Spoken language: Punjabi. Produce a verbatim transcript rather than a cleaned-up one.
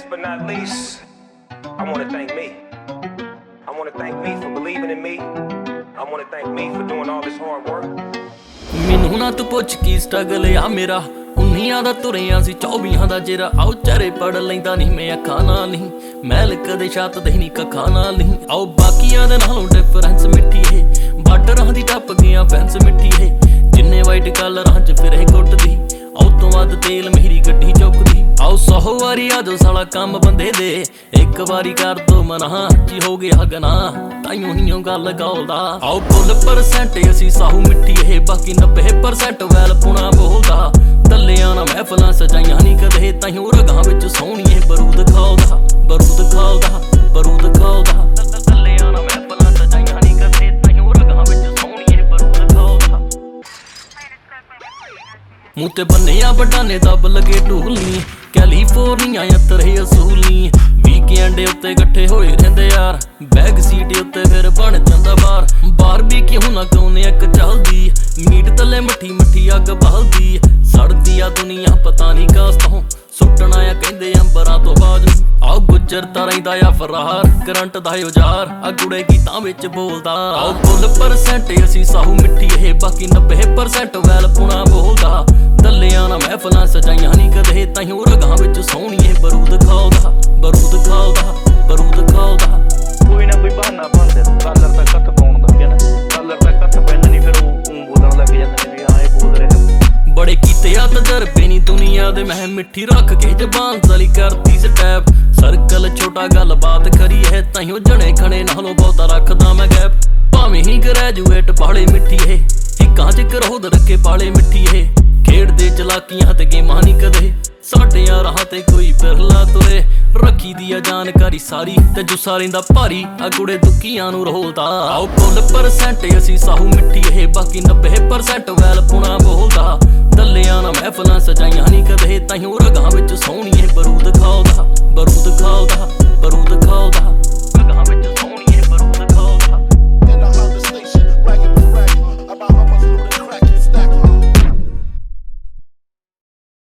Last but not least, I want to thank me. I want to thank me for believing in me. I want to thank me for doing all this hard work. ਮੈਨੂੰ ਨਾ ਤੂੰ ਪੁੱਛ ਕੀ ਸਟਰਗਲ ਆ ਮੇਰਾ, ਉਨੀਆਂ ਦਾ ਤੁਰਿਆ ਸੀ ਚੌਬੀਆਂ ਦਾ ਜਿਹੜਾ। ਆਓ ਚਾਰੇ ਪੜ ਲੈਂਦਾ ਨਹੀਂ ਮੈਂ ਅੱਖਾਂ ਨਾਲ ਨਹੀਂ, ਮੈਲ ਕਦੇ ਛੱਤ ਦੇ ਨਹੀਂ ਕੱਖਾਂ ਨਾਲ ਨਹੀਂ। ਆਓ ਬਾਕੀਆਂ ਦੇ ਨਾਲੋਂ ਡਿਫਰੈਂਸ ਮਿੱਠੀ ਏ, ਬਾਰਡਰਾਂ ਦੀ ਟੱਪ ਗਿਆ ਫੈਂਸ ਮਿੱਠੀ ਏ। ਜਿੰਨੇ ਵਾਈਟ ਕਲਰਾਂ ਚ ਫਿਰ ਇਹ ਕੁੱਟਦੀ, ਆਓ ਤੋਂ ਵੱਧ ਤੇਲ ਮੇਰੀ ਗੱਡੀ ਚੁੱਕਦੀ। ਆਓ ਸੌ ਵਾਰੀ ਆ ਜੋ ਸਾਲਾ ਕੰਮ ਬੰਦੇ ਦੇ, ਇੱਕ ਵਾਰੀ ਕਰ ਦੋ ਮਨਾ ਜੀ ਹੋ ਗਿਆ ਗਨਾ, ਤਾਈਓ ਹੀਓ ਗੱਲ ਗਾਉਦਾ। ਆਓ ਕੁੱਲ ਪਰਸੈਂਟ ਅਸੀਂ ਸਾਹੂ ਮਿੱਠੀ ਇਹ, ਬਾਕੀ ਨੱਬੇ ਪਰਸੈਂਟ ਵੈਲ ਪੁਣਾ ਬੋਲਦਾ। ਦੱਲਿਆਂ ਨਾ ਮਹਿਫਲਾਂ ਸਜਾਈਆਂ ਨਹੀਂ ਕਦੇ, ਤਾਈਓ ਰਗਾਂ ਵਿੱਚ ਸੋਹਣੀਏ ਬਰੂਦ ਖਾਲਦਾ, ਬਰੂਦ ਖਾਲਦਾ, ਬਰੂਦ ਖਾਲਦਾ। ਦੱਲਿਆਂ ਨਾ ਮਹਿਫਲਾਂ ਸਜਾਈਆਂ ਨਹੀਂ ਕਦੇ, ਤਾਈਓ ਰਗਾਂ ਵਿੱਚ ਸੋਹਣੀਏ ਬਰੂਦ ਖਾਲਦਾ। ਮੂੰਹ ਤੇ ਬੰਨਿਆ ਬਟਾਨੇ ਦੱਬ ਲਗੇ ਢੂਲਨੀ, ਕੈਲੀਫੋਰਨੀਆ ਯਤਰੇ ਅਸੂਲਨੀ। ਵੀਕਐਂਡ ਉੱਤੇ ਇਕੱਠੇ ਹੋਏ ਰਹਿੰਦੇ ਯਾਰ, ਬੈਗ ਸੀਟ ਉੱਤੇ ਫਿਰ ਬਣ ਜਾਂਦਾ ਬਾਰ। ਬਾਰਬੀਕਿਊ ਨਾ ਗਾਉਨੇ ਇੱਕ ਚੱਲਦੀ, ਮੀਟ ਤਲੇ ਮੱਠੀ ਮੱਠੀ ਅੱਗ ਬਲਦੀ। ਸੜਦੀ ਆ ਦੁਨੀਆ ਪਤਾ ਨਹੀਂ ਕਾਸ ਤੋਂ, ਸੁੱਟਣਾ ਆ ਕਹਿੰਦੇ ਅੰਬਰਾਂ ਤੋਂ ਬਾਜ। ਆਓ ਗੁੱਜਰ ਤਾਂ ਰਹਿੰਦਾ ਆ ਫਰਾਰ, ਕਰੰਟ ਦਾ ਔਜ਼ਾਰ ਆ ਗੁੜੇ ਗੀਤਾਂ ਵਿੱਚ ਬੋਲਦਾ। ਆਓ ਕੁੱਲ ਪਰਸੈਂਟ ਅਸੀਂ ਸਾਹੂ ਮਿੱਠੀ ਇਹ, ਬਾਕੀ ਨੱਬੇ ਪਰਸੈਂਟ ਵੈਲ ਪੁਣਾ ਬੋਲਦਾ। ਦੱਲਿਆਂ ਨਾ ਮਹਿਫਲਾਂ ਸਜਾਈਆਂ ਨਹੀਂ ਕਦੇ, ਤਾਈਓ ਰਗਾਂ ਵਿੱਚ ਸੋਹਣੀਏ ਬਰੂਦ ਖਾਲਦਾ, ਬਰੂਦ ਖਾਲਦਾ, ਬਰੂਦ ਖਾਲਦਾ। ਕੋਈ ਨਾ ਕੋਈ ਬਹਾਨਾ ਬਣਦੇ ਕਾਲਰ ਤੱਕ ਹੱਥ ਪਾਉਣ ਦਾ, ਕਹਿੰਦਾ ਕਾਲਰ ਤੱਕ ਹੱਥ ਪੈਂਦਾ ਨਹੀਂ, ਫਿਰ ਉਹ ਬੋਲਣ ਲੱਗ ਜਾਂਦੇ ਨੇ ਵੀ ਹਾਂ ਇਹ ਬੋਲ ਰਹੇ। ਬੜੇ ਕੀਤੇ ਆ ਤਜਰਬੇ ਨੀ ਦੁਨੀਆ ਦੇ, ਮੈਂ ਮਿੱਠੀ ਰੱਖ ਕੇ ਜ਼ਬਾਨ ਤਲੀ ਕਰਦੀ ਸਟੈਪ। ਸਰਕਲ ਛੋਟਾ ਗੱਲਬਾਤ ਕਰੀ ਹੈ, ਤਾਈਓ ਜਣੇ ਖਣੇ ਨਾਲੋਂ ਬਹੁਤਾ ਰੱਖਦਾ ਮੈਂ ਗੈਪ। ਭਾਵੇਂ ਹੀ ਗ੍ਰੈਜੂਏਟ ਬਾਲੇ ਮਿੱਠੀ ਏ, ਹਿੱਕਾਂ ਚ ਕਰੋਧ ਰੱਖੇ ਪਾਲੇ ਮਿੱਠੀ ਏ। ਖੇਡਦੇ ਚਲਾਕੀਆਂ ਤੇ ਗੇਮਾਂ ਨੀ ਕਦੇ, ਸਾਡੇ ਆ ਰਾਹਾਂ ਤੇ ਕੋਈ ਬਿਰਲਾ ਤੁਰੇ। ਰੱਖੀ ਦੀ ਆ ਜਾਣਕਾਰੀ ਸਾਰੀ ਤੇ ਜੁੱਸਾ ਰਹਿੰਦਾ ਭਾਰੀ, ਆ ਗੁੜੇ ਦੁੱਕੀਆਂ ਨੂੰ ਰੋਲਦਾ। ਆਓ ਕੁੱਲ ਪਰਸੈਂਟ ਅਸੀਂ ਸਾਹੂ ਮਿੱਠੀ ਇਹ, ਬਾਕੀ ਨੱਬੇ ਪਰਸੈਂਟ ਵੈਲ ਪੁਣਾ ਬੋਲਦਾ। ਦੱਲਿਆਂ ਨਾ ਮਹਿਫਲਾਂ ਸਜਾਈਆਂ ਨਹੀਂ ਕਦੇ, ਤਾਈਓ ਰਗਾਂ ਵਿੱਚ ਸੋਹਣੀਏ ਬਰੂਦ ਖਾਲਦਾ, ਬਰੂਦ ਖਾਲਦਾ, ਬਰੂਦ ਖਾਲਦਾ।